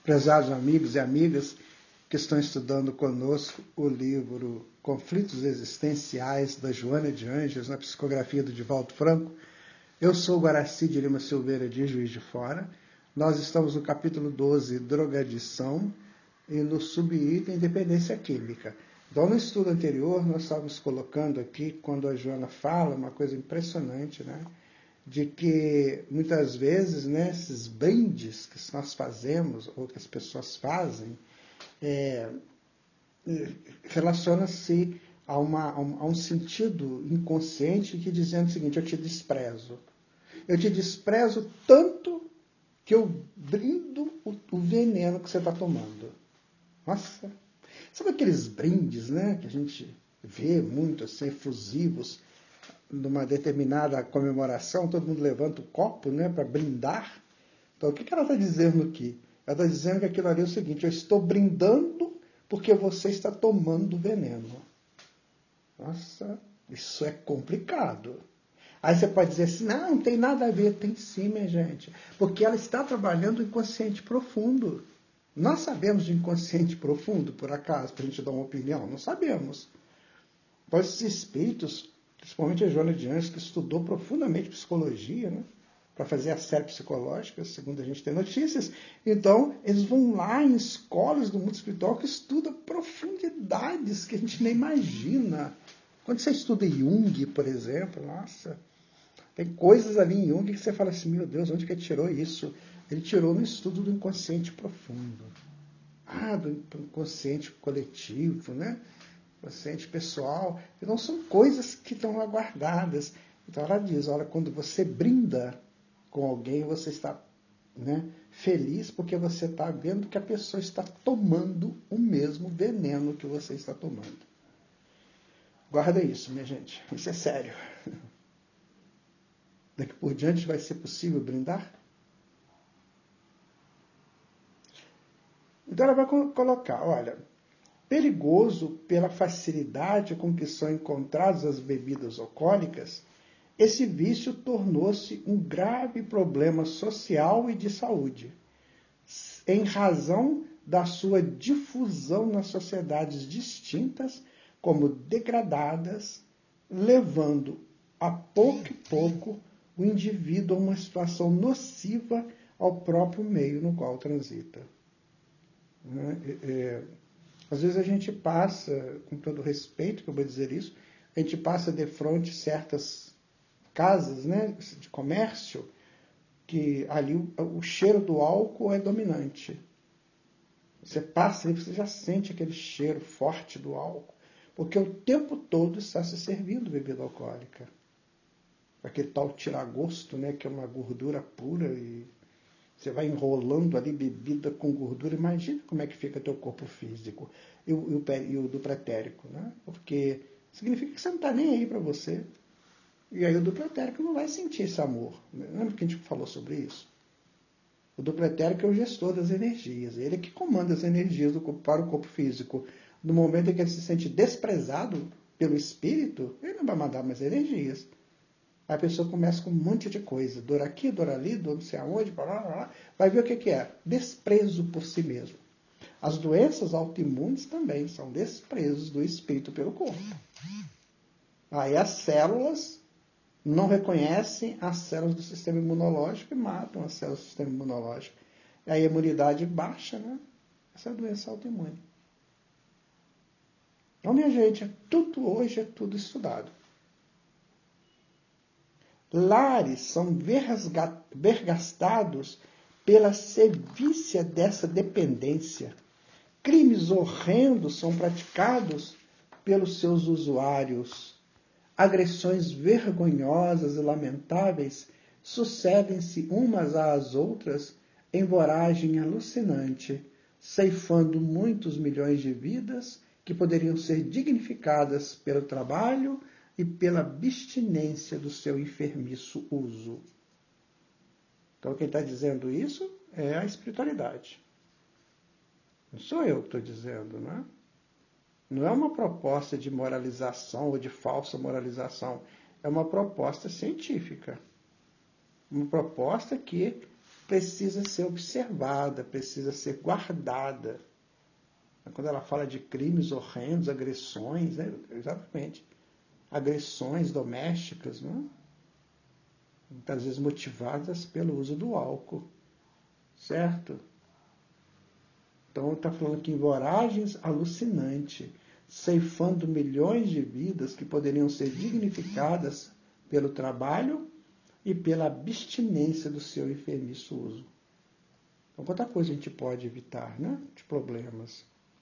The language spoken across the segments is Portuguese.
Prezados amigos e amigas que estão estudando conosco o livro Conflitos Existenciais, da Joana de Ângeles, na psicografia do Divaldo Franco, eu sou Guaraci de Lima Silveira, de Juiz de Fora. Nós estamos no capítulo 12, Drogadição, e no subitem Dependência Química. Então, no estudo anterior, nós estávamos colocando aqui, quando a Joana fala, uma coisa impressionante, né? De que, muitas vezes, né, esses brindes que nós fazemos, ou que as pessoas fazem, relaciona-se a um sentido inconsciente que dizendo o seguinte: eu te desprezo. Eu te desprezo tanto que eu brindo o veneno que você está tomando. Nossa! Sabe aqueles brindes, né, que a gente vê muito assim, efusivos, numa determinada comemoração, todo mundo levanta o copo, né, para brindar? Então, o que ela está dizendo aqui? Ela está dizendo que aquilo ali é o seguinte: eu estou brindando porque você está tomando veneno. Nossa, isso é complicado. Aí você pode dizer assim: não tem nada a ver. Tem sim, minha gente. Porque ela está trabalhando o inconsciente profundo. Nós sabemos de inconsciente profundo, por acaso, para a gente dar uma opinião? Não sabemos. Então, esses espíritos, principalmente a Joana de Ângeles, que estudou profundamente psicologia, né, para fazer a série psicológica, segundo a gente tem notícias, então eles vão lá em escolas do mundo espiritual que estudam profundidades que a gente nem imagina. Quando você estuda Jung, por exemplo, nossa, tem coisas ali em Jung que você fala assim: meu Deus, onde que ele tirou isso? Ele tirou no estudo do inconsciente profundo. Do inconsciente coletivo, né? Inconsciente pessoal. Então são coisas que estão lá guardadas. Então ela diz: olha, quando você brinda com alguém, você está, né, feliz porque você está vendo que a pessoa está tomando o mesmo veneno que você está tomando. Guarda isso, minha gente. Isso é sério. Daqui por diante vai ser possível brindar? Então ela vai colocar: olha, perigoso pela facilidade com que são encontradas as bebidas alcoólicas, esse vício tornou-se um grave problema social e de saúde, em razão da sua difusão nas sociedades distintas como degradadas, levando a pouco e pouco o indivíduo a uma situação nociva ao próprio meio no qual transita. Às vezes a gente passa, com todo respeito que eu vou dizer isso, a gente passa de frente certas casas, né, de comércio, que ali o cheiro do álcool é dominante. Você passa ali, você já sente aquele cheiro forte do álcool, porque o tempo todo está se servindo bebida alcoólica. Aquele tal tiragosto, né, que é uma gordura pura, e você vai enrolando ali bebida com gordura. Imagina como é que fica teu corpo físico e o do pretérico, né? Porque significa que você não está nem aí para você. E aí o do pretérico não vai sentir esse amor. Lembra que a gente falou sobre isso? O do pretérico é o gestor das energias. Ele é que comanda as energias do corpo para o corpo físico. No momento em que ele se sente desprezado pelo espírito, ele não vai mandar mais energias. A pessoa começa com um monte de coisa. Dor aqui, dor ali, dor não sei aonde, blá, blá, blá. Vai ver o que é. Desprezo por si mesmo. As doenças autoimunes também são desprezos do espírito pelo corpo. Aí as células não reconhecem as células do sistema imunológico e matam as células do sistema imunológico. E aí a imunidade baixa, né? Essa é a doença autoimune. Então, minha gente, hoje é tudo estudado. Lares são vergastados pela sevícia dessa dependência. Crimes horrendos são praticados pelos seus usuários. Agressões vergonhosas e lamentáveis sucedem-se umas às outras em voragem alucinante, ceifando muitos milhões de vidas que poderiam ser dignificadas pelo trabalho e pela abstinência do seu enfermiço uso. Então, quem está dizendo isso é a espiritualidade. Não sou eu que estou dizendo, né? Não é uma proposta de moralização ou de falsa moralização. É uma proposta científica. Uma proposta que precisa ser observada, precisa ser guardada. Quando ela fala de crimes horrendos, agressões, né? Exatamente, agressões domésticas, né? Muitas vezes motivadas pelo uso do álcool, certo? Então está falando que em voragens alucinante, ceifando milhões de vidas que poderiam ser dignificadas pelo trabalho e pela abstinência do seu enfermiço uso. Então, quanta coisa a gente pode evitar, né? De problemas.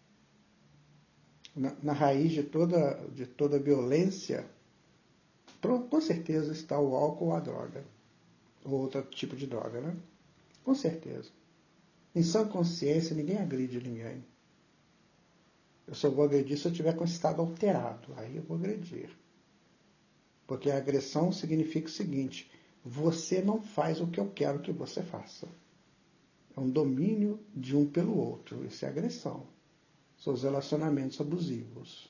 Na raiz de toda violência, com certeza está o álcool ou a droga, ou outro tipo de droga, né? Com certeza. Em sã consciência, ninguém agride ninguém. Eu só vou agredir se eu estiver com o estado alterado. Aí eu vou agredir. Porque a agressão significa o seguinte: você não faz o que eu quero que você faça. É um domínio de um pelo outro. Isso é agressão. São os relacionamentos abusivos.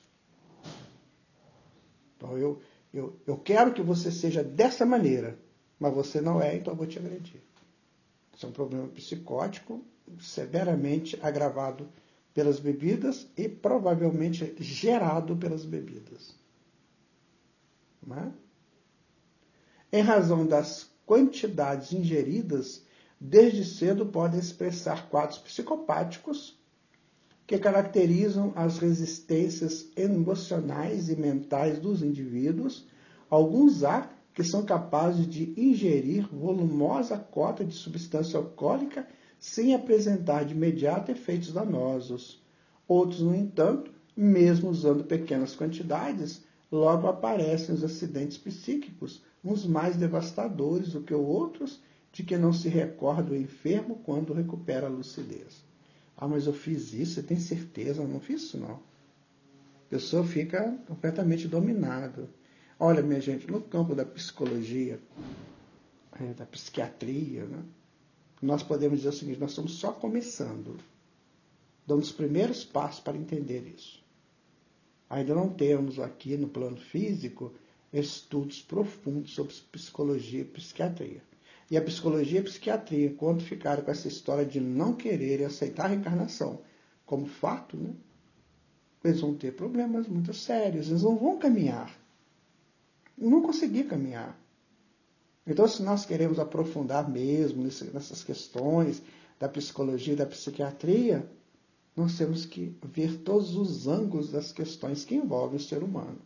Então eu quero que você seja dessa maneira, mas você não é, então eu vou te agredir. Isso é um problema psicótico severamente agravado pelas bebidas e provavelmente gerado pelas bebidas. Não é? Em razão das quantidades ingeridas, desde cedo podem expressar quadros psicopáticos que caracterizam as resistências emocionais e mentais dos indivíduos. Alguns há que são capazes de ingerir volumosa cota de substância alcoólica sem apresentar de imediato efeitos danosos. Outros, no entanto, mesmo usando pequenas quantidades, logo aparecem os acidentes psíquicos, uns mais devastadores do que outros, de que não se recorda o enfermo quando recupera a lucidez. Ah, mas eu fiz isso, você tem certeza? Eu não fiz isso, não. A pessoa fica completamente dominada. Olha, minha gente, no campo da psicologia, da psiquiatria, né, nós podemos dizer o seguinte: nós estamos só começando, dando os primeiros passos para entender isso. Ainda não temos aqui no plano físico estudos profundos sobre psicologia e psiquiatria. E a psicologia e a psiquiatria, quando ficaram com essa história de não querer e aceitar a reencarnação como fato, né, eles vão ter problemas muito sérios, eles não vão caminhar. Não vão conseguir caminhar. Então, se nós queremos aprofundar mesmo nessas questões da psicologia e da psiquiatria, nós temos que ver todos os ângulos das questões que envolvem o ser humano.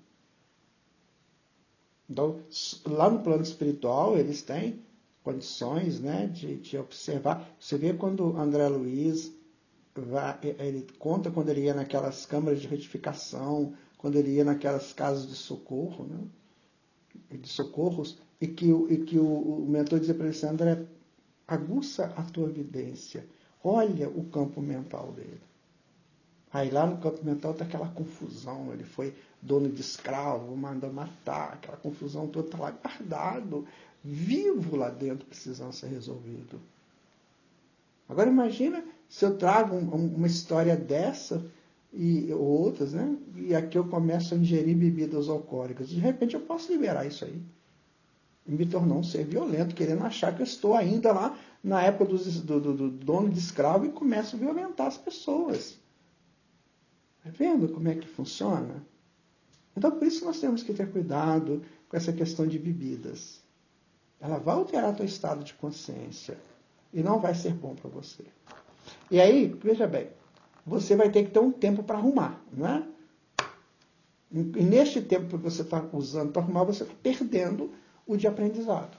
Então, lá no plano espiritual, eles têm condições, né, de observar. Você vê quando André Luiz ele conta quando ele ia naquelas câmaras de retificação, quando ele ia naquelas casas de socorro, né, de socorros, e que o mentor dizia para ele assim: André, aguça a tua evidência, olha o campo mental dele. Aí lá no campo mental está aquela confusão, ele foi dono de escravo, mandou matar, aquela confusão toda está lá guardado, vivo lá dentro, precisando ser resolvido. Agora imagina se eu trago uma história dessa, e outras, né? E aqui eu começo a ingerir bebidas alcoólicas. De repente eu posso liberar isso aí. E me tornar um ser violento, querendo achar que eu estou ainda lá na época do dono de escravo e começo a violentar as pessoas. Está vendo como é que funciona? Então, por isso nós temos que ter cuidado com essa questão de bebidas. Ela vai alterar teu estado de consciência e não vai ser bom para você. E aí, veja bem, você vai ter que ter um tempo para arrumar, não é? E neste tempo que você está usando para arrumar, você está perdendo o de aprendizado.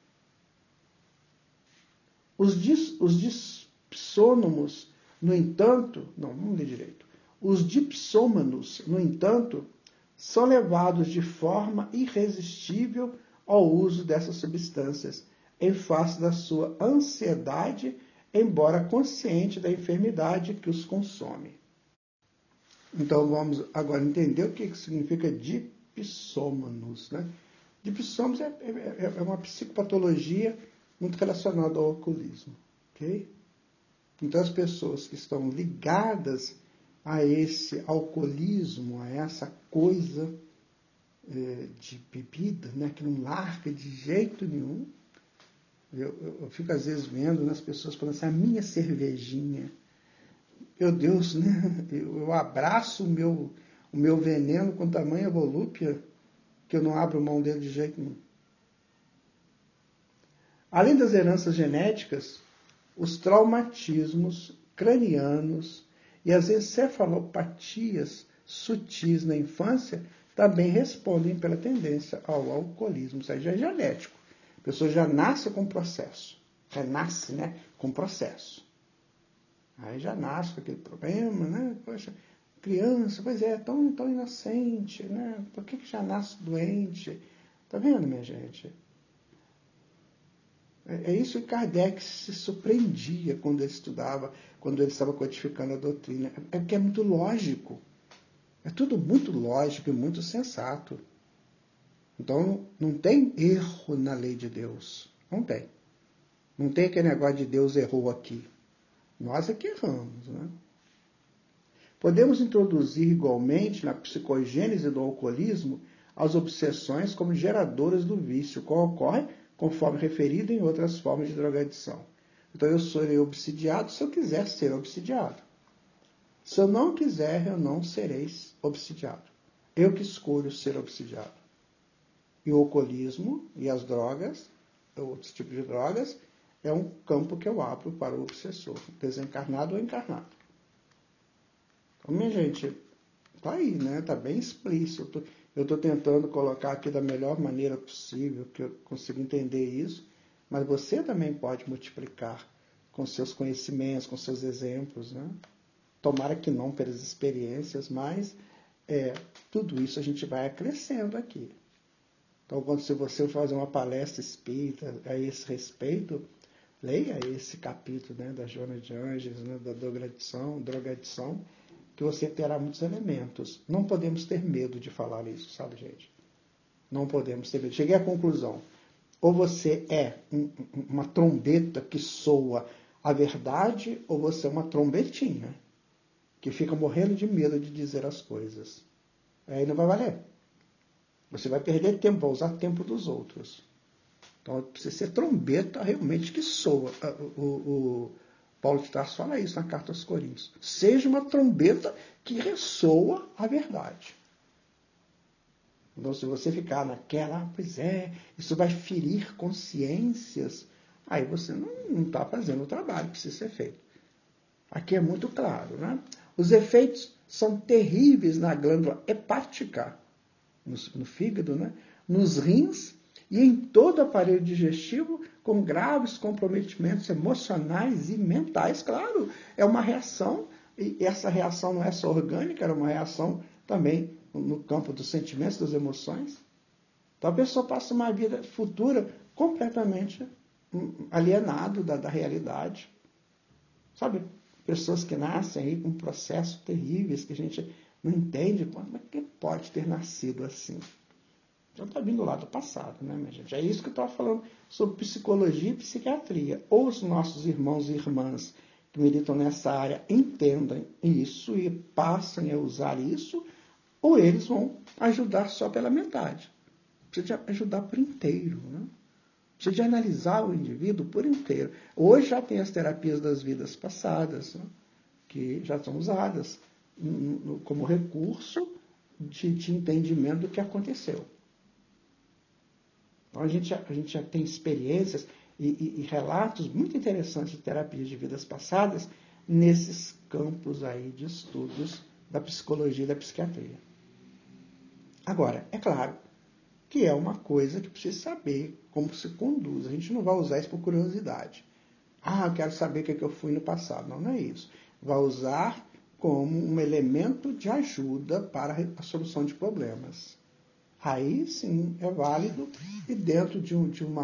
Os dipsônomos, no entanto, não li direito. Os dipsômanos, no entanto, são levados de forma irresistível ao uso dessas substâncias, em face da sua ansiedade, embora consciente da enfermidade que os consome. Então vamos agora entender o que significa dipsômanos, né? Dipsômanos é uma psicopatologia muito relacionada ao alcoolismo. Okay? Então as pessoas que estão ligadas a esse alcoolismo, a essa coisa de bebida, né, que não larga de jeito nenhum, Eu fico às vezes vendo as pessoas falando assim, a minha cervejinha. Meu Deus, né? Eu abraço o meu veneno com tamanha volúpia que eu não abro mão dele de jeito nenhum. Além das heranças genéticas, os traumatismos cranianos e as encefalopatias sutis na infância também respondem pela tendência ao alcoolismo. Isso aí já é genético. A pessoa já nasce com processo. Já nasce, né, com processo. Aí já nasce com aquele problema, né? Poxa, criança, pois é, tão inocente, né? Por que já nasce doente? Tá vendo, minha gente? É isso que Kardec se surpreendia quando ele estudava, quando ele estava codificando a doutrina. É porque é muito lógico. É tudo muito lógico e muito sensato. Então, não tem erro na lei de Deus. Não tem. Não tem aquele negócio de Deus errou aqui. Nós é que erramos, né? Podemos introduzir igualmente na psicogênese do alcoolismo as obsessões como geradoras do vício, qual ocorre conforme referido em outras formas de drogadição. Então eu serei obsidiado se eu quiser ser obsidiado. Se eu não quiser, eu não serei obsidiado. Eu que escolho ser obsidiado. E o alcoolismo e as drogas, outros tipos de drogas, é um campo que eu abro para o obsessor, desencarnado ou encarnado. Então, minha gente, tá aí, né? Tá bem explícito. Eu estou tentando colocar aqui da melhor maneira possível, que eu consigo entender isso, mas você também pode multiplicar com seus conhecimentos, com seus exemplos, né? Tomara que não pelas experiências, mas tudo isso a gente vai acrescendo aqui. Então, se você fazer uma palestra espírita a esse respeito, leia esse capítulo, né, da Joana de Ângeles, né, da drogadição, que você terá muitos elementos. Não podemos ter medo de falar isso, sabe, gente? Não podemos ter medo. Cheguei à conclusão. Ou você é uma trombeta que soa a verdade, ou você é uma trombetinha que fica morrendo de medo de dizer as coisas. Aí não vai valer. Você vai perder tempo, vai usar tempo dos outros. Então, precisa ser trombeta realmente que soa. O Paulo de Tarso fala isso na Carta aos Coríntios. Seja uma trombeta que ressoa a verdade. Então, se você ficar naquela, pois é, isso vai ferir consciências, aí você não está fazendo o trabalho que precisa ser feito. Aqui é muito claro, né? Os efeitos são terríveis na glândula hepática, no fígado, né? Nos rins e em todo o aparelho digestivo, com graves comprometimentos emocionais e mentais. Claro, é uma reação, e essa reação não é só orgânica, é uma reação também no campo dos sentimentos, das emoções. Então a pessoa passa uma vida futura completamente alienado da realidade. Sabe, pessoas que nascem aí com processos terríveis que a gente não entende como é que pode ter nascido assim. Já está vindo lá do passado, né, minha gente? É isso que eu estava falando sobre psicologia e psiquiatria. Ou os nossos irmãos e irmãs que militam nessa área entendem isso e passam a usar isso, ou eles vão ajudar só pela metade. Precisa de ajudar por inteiro, né? Precisa de analisar o indivíduo por inteiro. Hoje já tem as terapias das vidas passadas, né, que já são usadas como recurso de entendimento do que aconteceu. Então, a gente já tem experiências e relatos muito interessantes de terapias de vidas passadas nesses campos aí de estudos da psicologia e da psiquiatria. Agora, é claro que é uma coisa que precisa saber como se conduz. A gente não vai usar isso por curiosidade. Eu quero saber o que eu fui no passado. Não é isso. Vai usar como um elemento de ajuda para a solução de problemas. Aí sim é válido e dentro de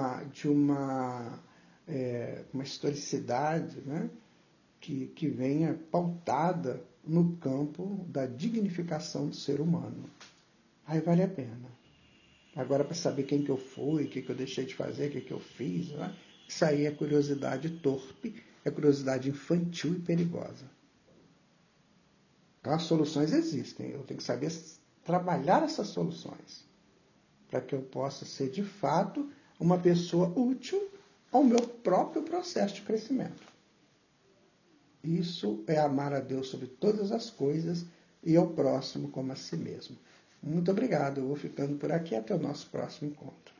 uma historicidade, né, que venha pautada no campo da dignificação do ser humano. Aí vale a pena. Agora, para saber quem que eu fui, o que eu deixei de fazer, o que eu fiz, né, isso aí é curiosidade torpe, é curiosidade infantil e perigosa. Então, as soluções existem. Eu tenho que saber trabalhar essas soluções para que eu possa ser, de fato, uma pessoa útil ao meu próprio processo de crescimento. Isso é amar a Deus sobre todas as coisas e ao próximo como a si mesmo. Muito obrigado. Eu vou ficando por aqui. Até o nosso próximo encontro.